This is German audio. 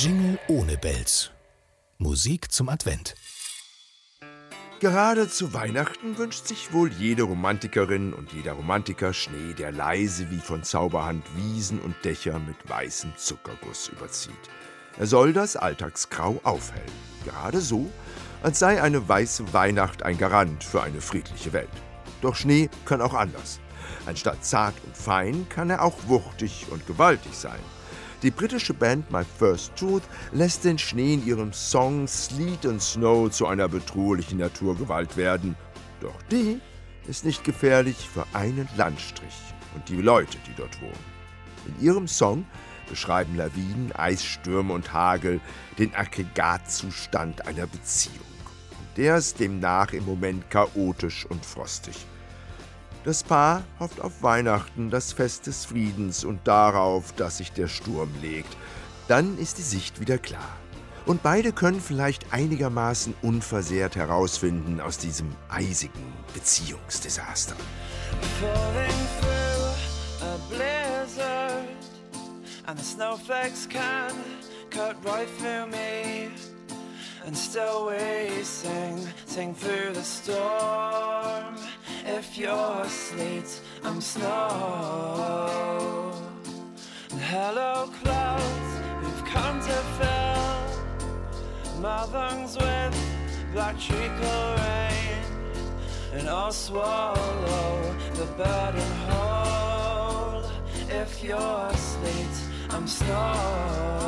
Jingle ohne Bells. Musik zum Advent. Gerade zu Weihnachten wünscht sich wohl jede Romantikerin und jeder Romantiker Schnee, der leise wie von Zauberhand Wiesen und Dächer mit weißem Zuckerguss überzieht. Er soll das Alltagsgrau aufhellen. Gerade so, als sei eine weiße Weihnacht ein Garant für eine friedliche Welt. Doch Schnee kann auch anders. Anstatt zart und fein kann er auch wuchtig und gewaltig sein. Die britische Band My First Truth lässt den Schnee in ihrem Song Sleet and Snow zu einer bedrohlichen Naturgewalt werden. Doch die ist nicht gefährlich für einen Landstrich und die Leute, die dort wohnen. In ihrem Song beschreiben Lawinen, Eisstürme und Hagel den Aggregatzustand einer Beziehung. Und der ist demnach im Moment chaotisch und frostig. Das Paar hofft auf Weihnachten, das Fest des Friedens und darauf, dass sich der Sturm legt. Dann ist die Sicht wieder klar. Und beide können vielleicht einigermaßen unversehrt herausfinden aus diesem eisigen Beziehungsdesaster. Falling through a blizzard and the snowflakes can cut right through me. And still we sing through the storm. If you're sleet, I'm snow. And hello clouds, who've come to fill my lungs with black treacle rain. And I'll swallow the burden whole. If you're sleet, I'm snow.